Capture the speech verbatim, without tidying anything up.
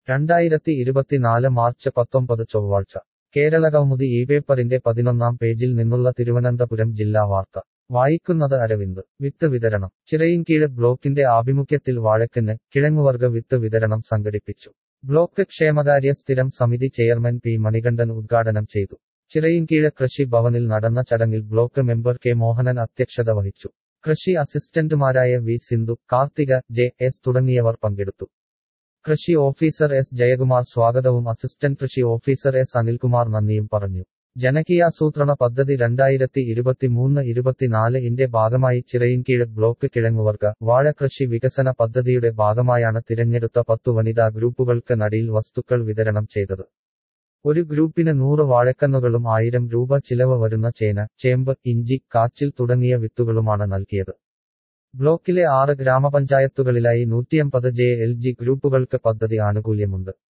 രണ്ടായിരത്തി ഇരുപത്തിനാല് മാർച്ച് പത്തൊമ്പത് ചൊവ്വാഴ്ച കേരളകൗമുദി ഈ പേപ്പറിന്റെ പതിനൊന്നാം പേജിൽ നിന്നുള്ള തിരുവനന്തപുരം ജില്ലാ വാർത്ത വായിക്കുന്നത് അരവിന്ദ് വിത്ത് വിതരണം ചിറയിൻകീഴ് ബ്ലോക്കിന്റെ ആഭിമുഖ്യത്തിൽ വാഴക്കന് കിഴങ്ങുവർഗ വിത്ത് വിതരണം സംഘടിപ്പിച്ചു ബ്ലോക്ക് ക്ഷേമകാര്യ സ്ഥിരം സമിതി ചെയർമാൻ പി മണികണ്ഠൻ ഉദ്ഘാടനം ചെയ്തു ചിറയിൻകീഴ് കൃഷി ഭവനിൽ നടന്ന ചടങ്ങിൽ ബ്ലോക്ക് മെമ്പർ കെ മോഹനൻ അധ്യക്ഷത വഹിച്ചു കൃഷി അസിസ്റ്റന്റുമാരായ V Sindhu Karthika J S തുടങ്ങിയവർ പങ്കെടുത്തു കൃഷി ഓഫീസർ എസ് ജയകുമാർ സ്വാഗതവും അസിസ്റ്റന്റ് കൃഷി ഓഫീസർ എസ് അനിൽകുമാർ നന്ദിയും പറഞ്ഞു ജനകീയാസൂത്രണ പദ്ധതി രണ്ടായിരത്തി ഇരുപത്തിമൂന്ന് ഇരുപത്തിനാല് ഇന്റെ ഭാഗമായി ചിറയിൻകീഴ് ബ്ലോക്ക് കിഴങ്ങുവർഗ വാഴ കൃഷി വികസന പദ്ധതിയുടെ ഭാഗമായാണ് തിരഞ്ഞെടുത്ത പത്തു വനിതാ ഗ്രൂപ്പുകൾക്ക് നടീൽ വസ്തുക്കൾ വിതരണം ചെയ്തത് ഒരു ഗ്രൂപ്പിന് നൂറ് വാഴക്കന്നുകളും ആയിരം രൂപ ചിലവ് വരുന്ന ചേന ചേമ്പ് ഇഞ്ചി കാച്ചിൽ തുടങ്ങിയ വിത്തുകളുമാണ് നൽകിയത് ബ്ലോക്കിലെ ആറ് ഗ്രാമപഞ്ചായത്തുകളിലായി നൂറ്റിയമ്പത് ജെ എൽ ജി ഗ്രൂപ്പുകൾക്ക് പദ്ധതി ആനുകൂല്യമുണ്ട്